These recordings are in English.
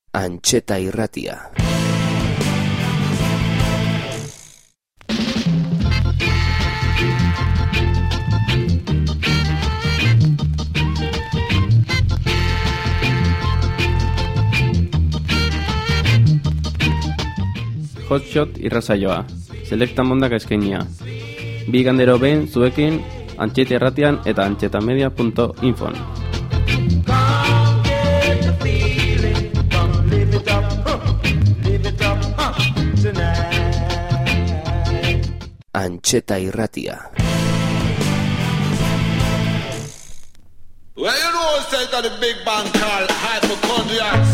Antxeta irratia. Hotshot irrasaioa, selekta mondak eskainia. Bi gandero behin zuekin, Antxeta irratian eta antxetamedia.infon. Antxeta irratia. Well, you know it's like the big band called hypochondriacs.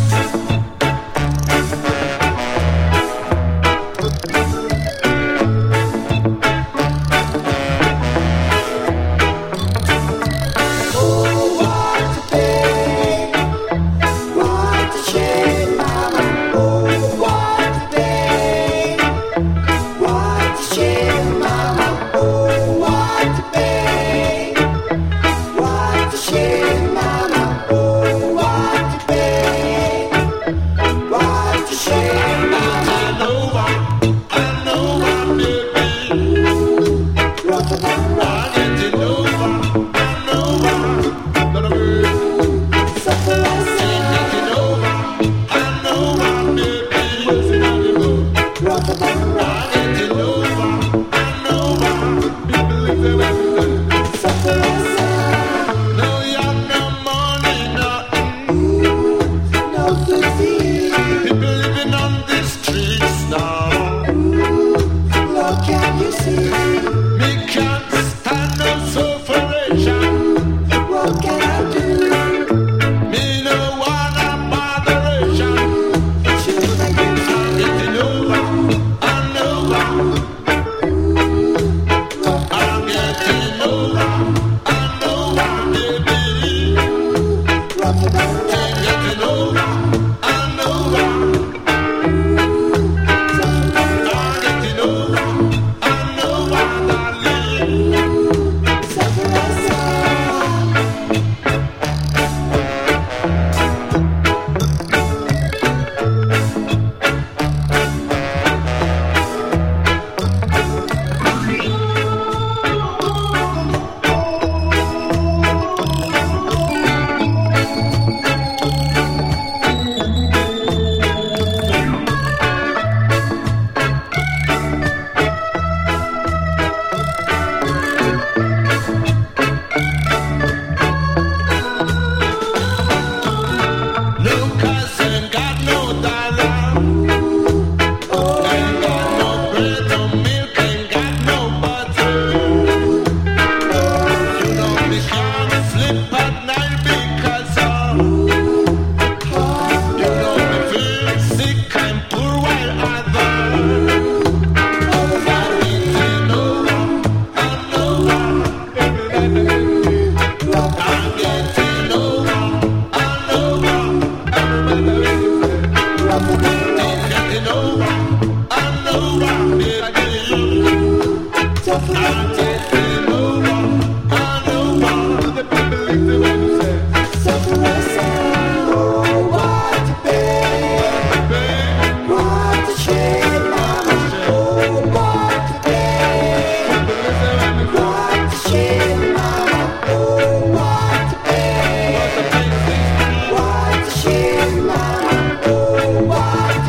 What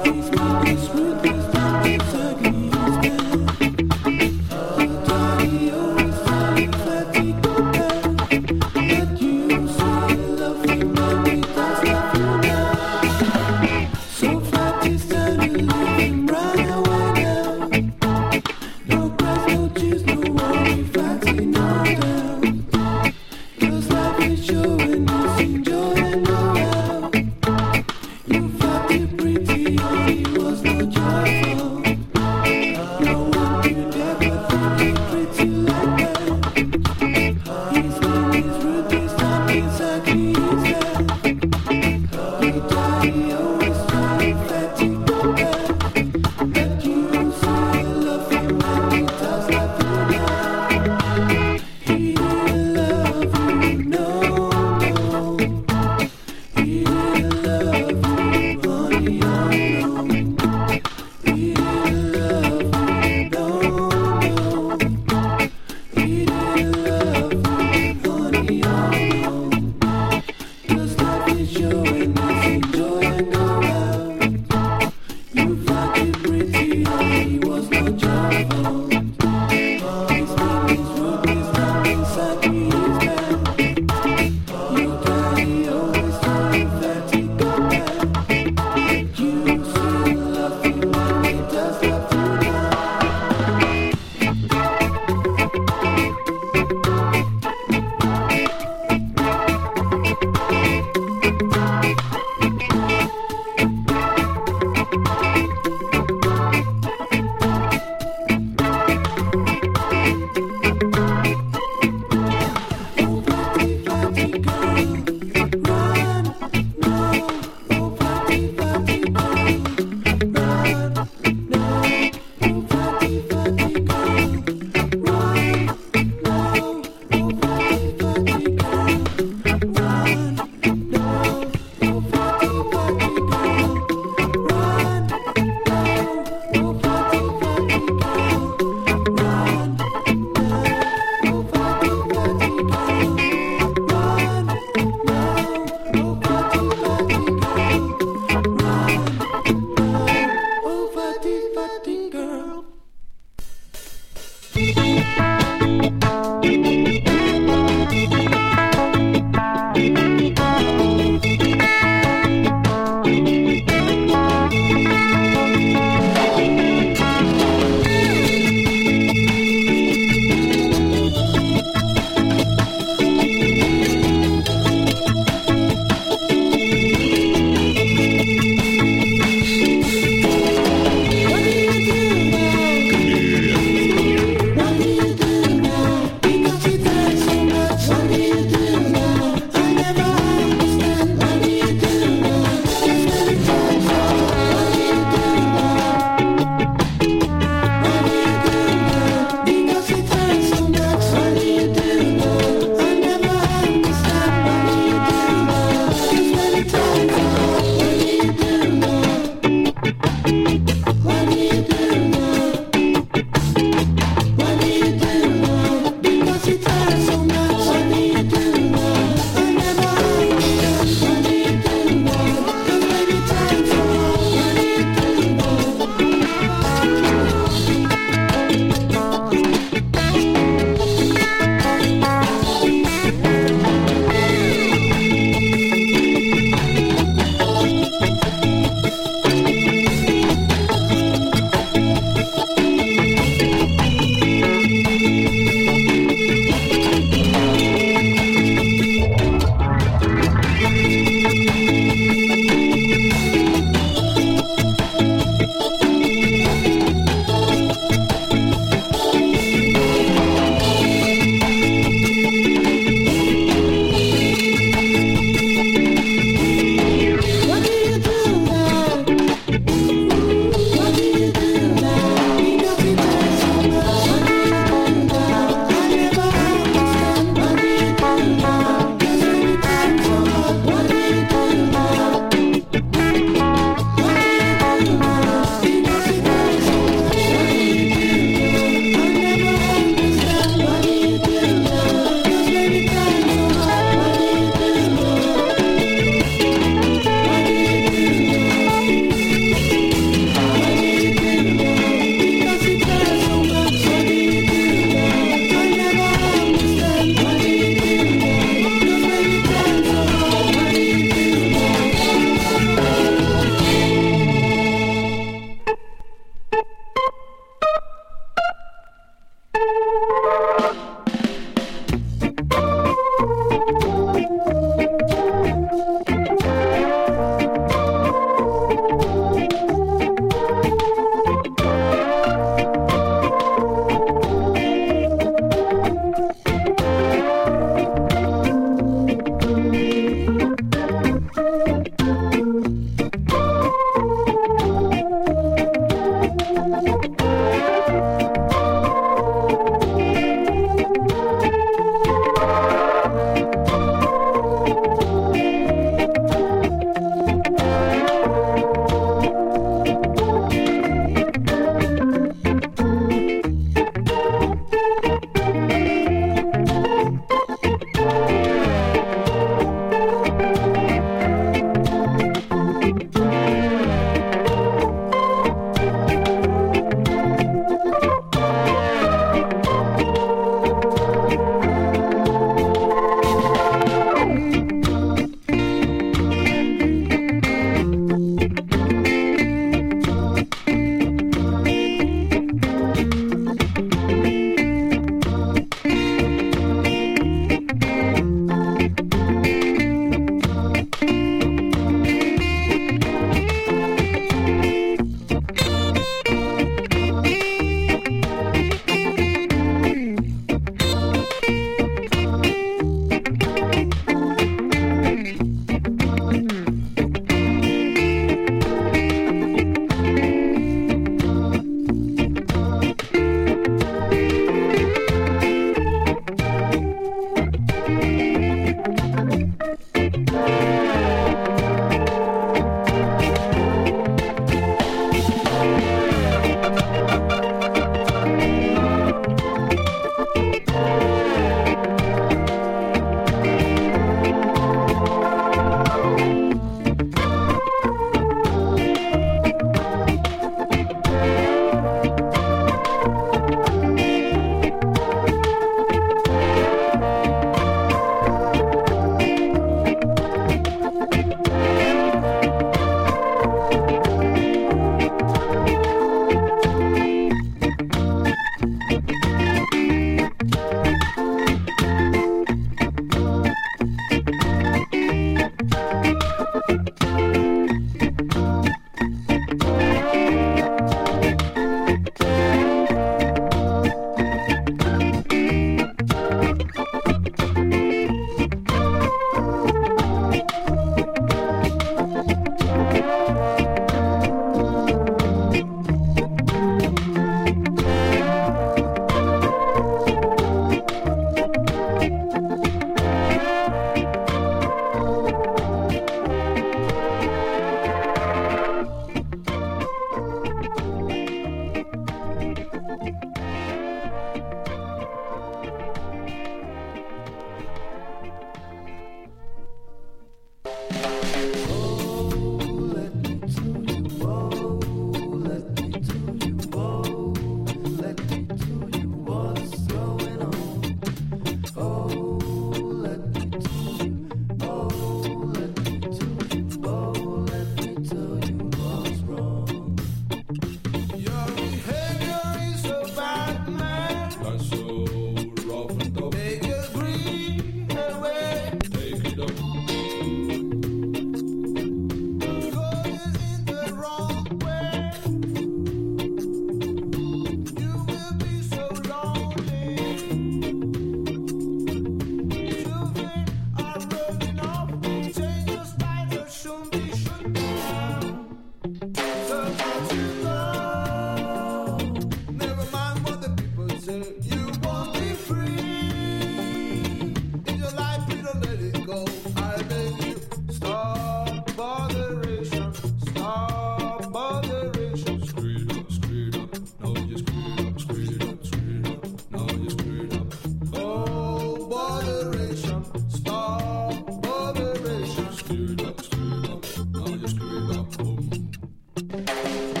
Never mind what the people say. You won't be free. In your life, you don't let it go. I beg you, stop botheration. Stop botheration. Screw it up, screw it up. No, you screw it up, screw it up, screw it up. No, you screw it up. Oh, botheration. Stop botheration. Screw it up, screw it up. No, you screw it up. Boom.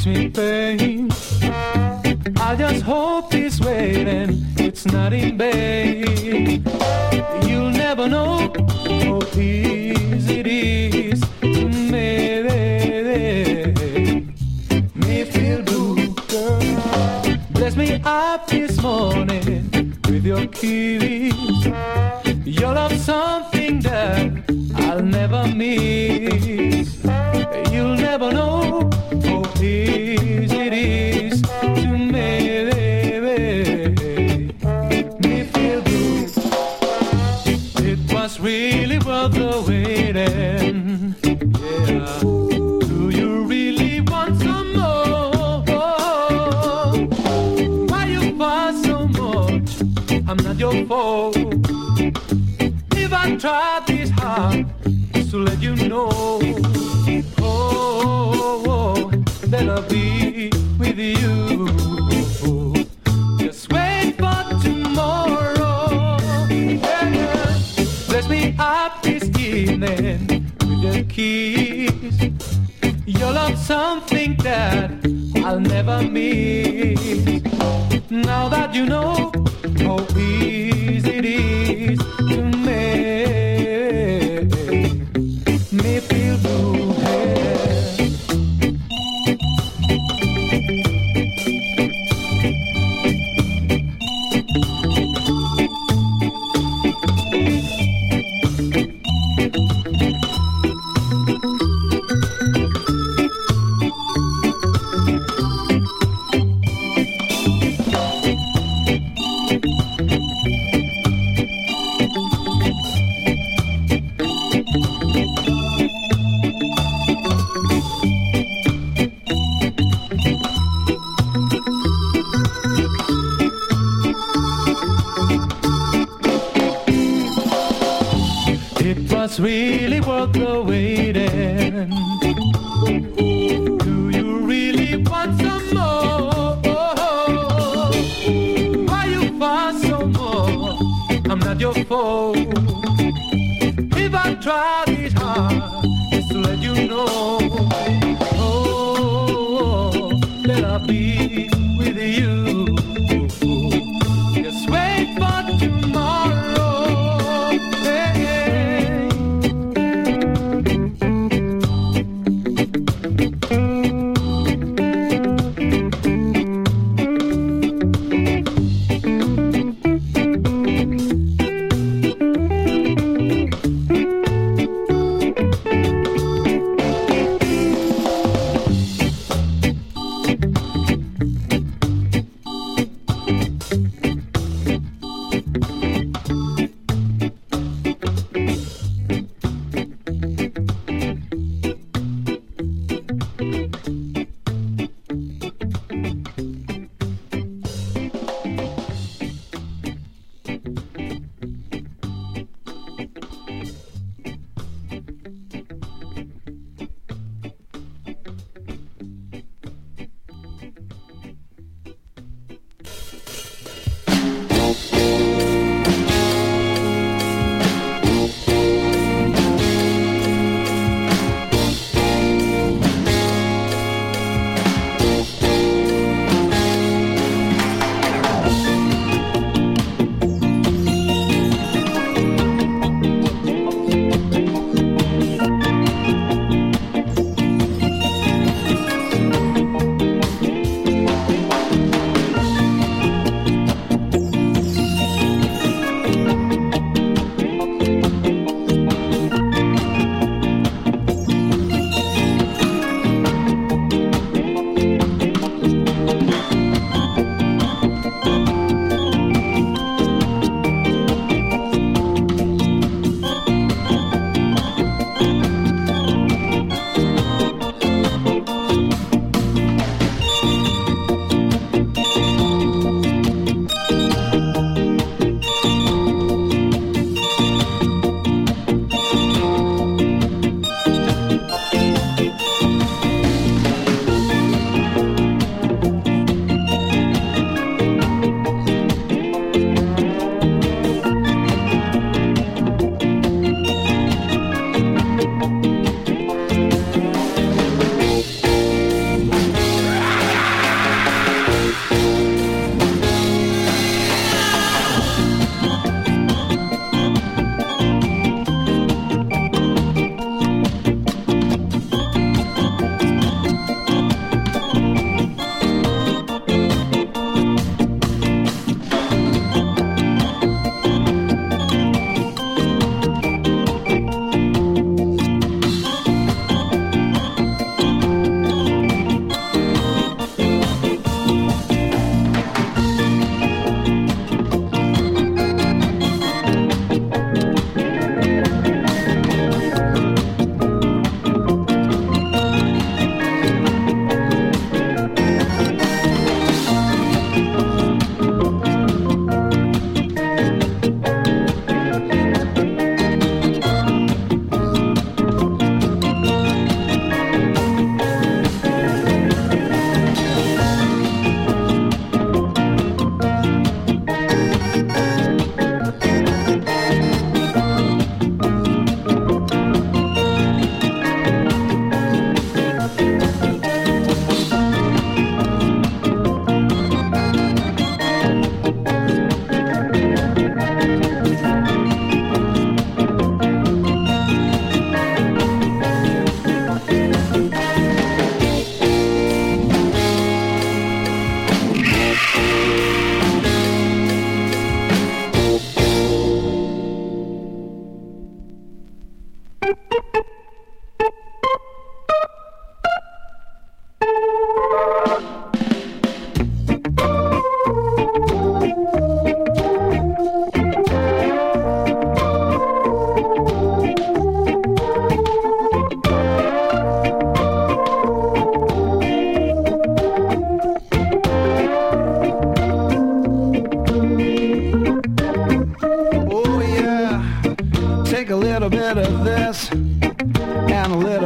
gives me pain. I just hope he's waiting, it's not in vain. You'll never know how easy it is to make me feel blue, girl. Bless me up this morning with your kiss. Your love's something that I'll never miss. You'll never know how easy it is to make me feel good. It was really worth the waiting. Yeah. Do you really want some more? Why you fuss so much? I'm not your fault. If I tried this hard just to let you know, that I'll be with you. Just wait for tomorrow. Yeah. Bless me up this evening with your kiss. Your love's something that I'll never miss. Now that you know how easy it is to make me feel blue. It's really worth the waiting. Do you really want some more? Why you fuss so much? I'm not your fault. If I tried it hard, just to let you know, that I'll be with you. Just wait for tomorrow. Hey.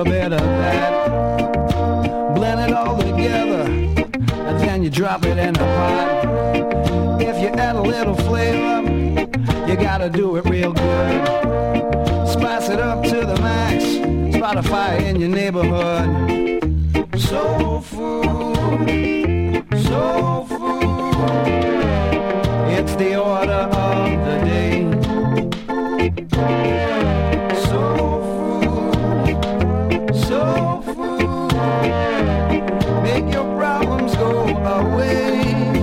bit of that. Blend it all together, and then you drop it in a pot. If you add a little flavor, you gotta do it real good. Spice it up to the max, start a fire in your neighborhood. Soul food, soul food, it's the order of the day. Soul food, soul food, make your problems go away.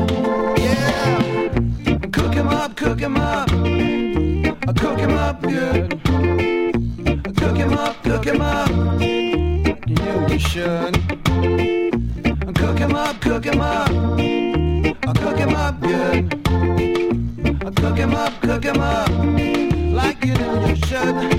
Yeah, cook 'em up, cook 'em up, cook 'em up good. Cook 'em up, cook 'em up, you know you should. Cook 'em up, cook 'em up, cook 'em up good. Cook 'em up, like you know you should.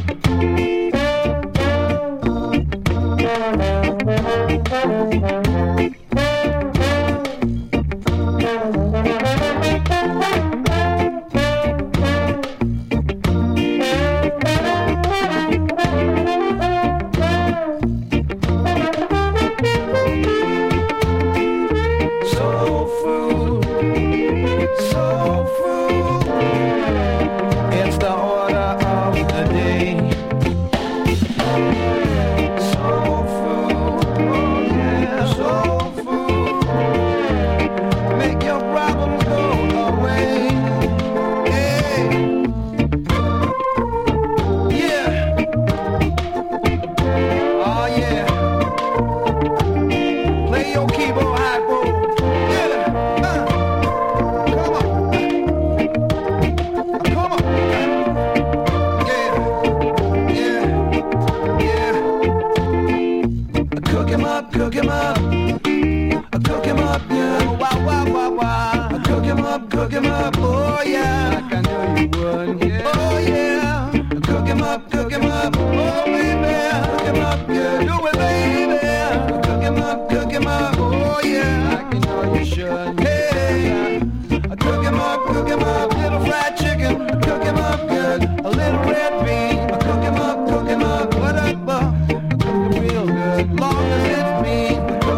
Long as it's me,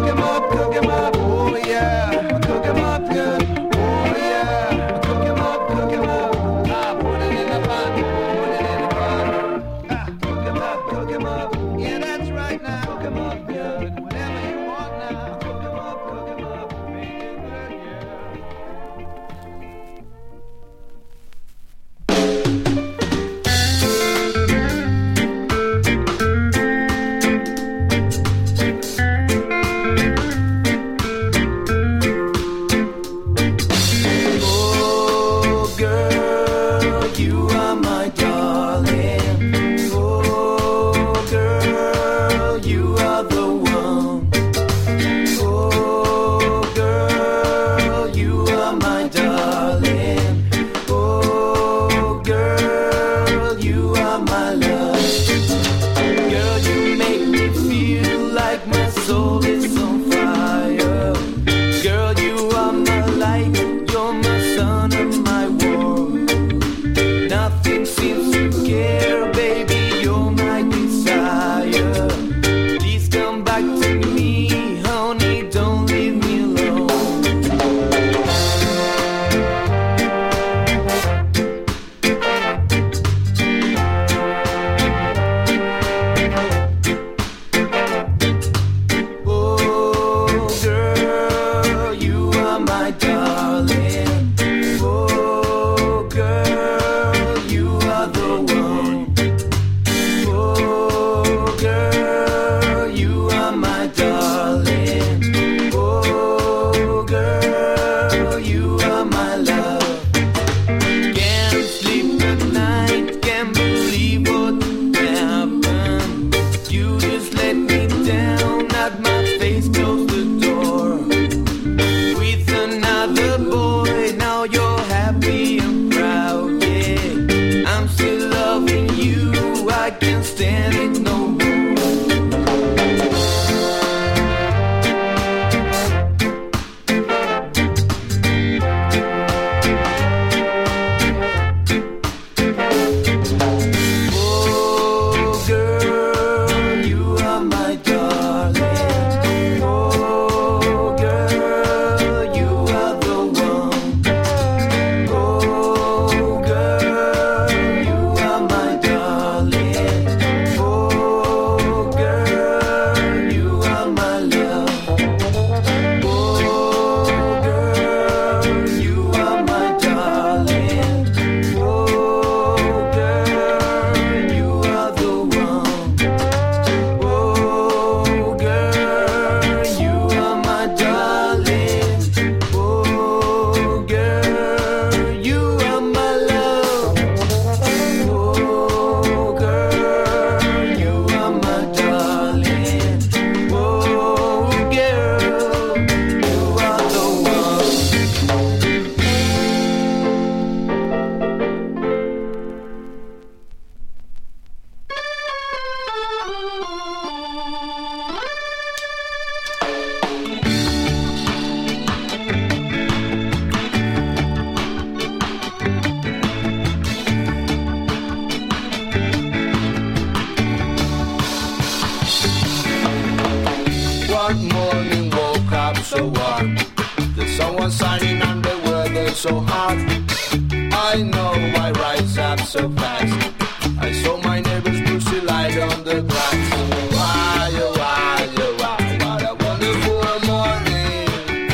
One morning woke up so warm. The sun was shining and the weather so hot. I know I rise up so fast. I saw my neighbor's pussy light on the grass. Why, oh, why, oh, why, what a wonderful morning.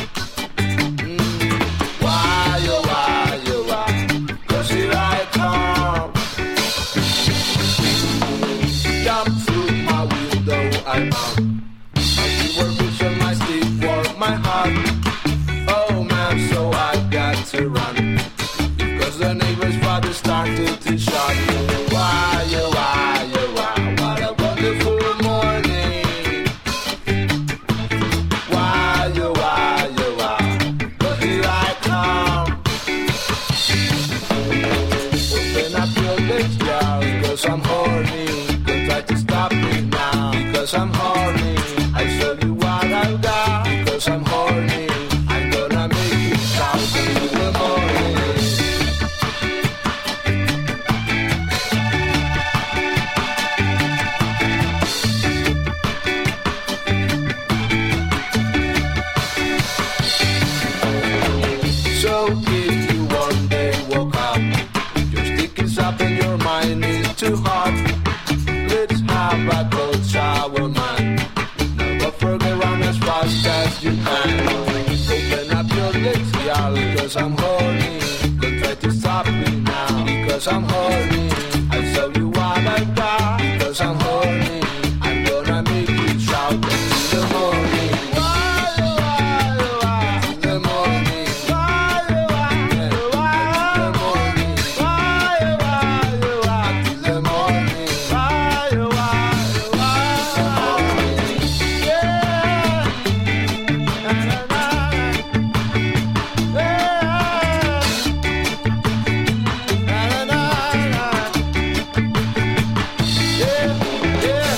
Why, oh, why, oh, why, 'cause here I come. Jump through my window, I'm out. My keyboard vision, my sleep warm my heart. Oh man, so I got to run. Because the neighbor's father started to shout. Why, oh, why, oh, why, what a wonderful morning. Why, oh, why, oh, why, but here I come. Open up your lips, girl, because I'm horny. Don't try to stop me now, because I'm horny. I show you what I've got, because I'm horny. I'm gonna make you shout in the morning. So if you one day woke up, your stick is up and your mind is too hot, let's have a cold shower, man. Never forget run as fast as you can. Open up your legs, y'all, because I'm horny. Don't try to stop me now, because I'm horny. I'll show you what I've got, because I'm horny. I'm gonna make you shout in the morning. Why, oh, why, oh, why, in the morning. Why, oh, why, oh, why, in the morning. Why, oh, why, oh, why, in the morning. Why, oh, why, oh, why, yeah. Na, na, na, yeah. Na, na, na, na. Yeah, yeah.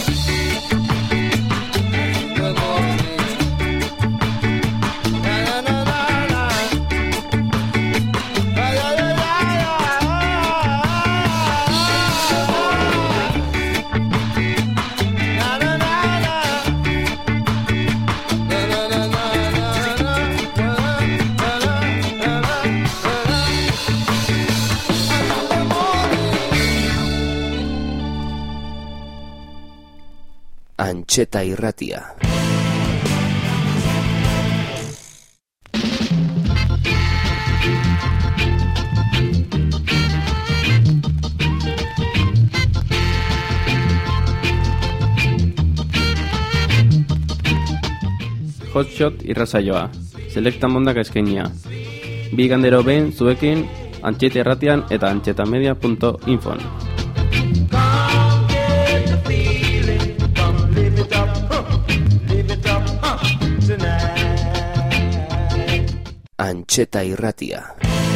In the morning. Na, na, na, na, na. Ay, ay, ay, ay, na, na, na, na. Na, na, na, na, na, na. Na, na, na, na, na. In the morning. Antxeta irratia. Hotshot irrasaioa. Selekta mondaka eskainia. Bi igandero behin zuekin Antxeta irratian eta antxetamedia.info. Come get the feeling, come live it up, tonight. Antxeta irratia.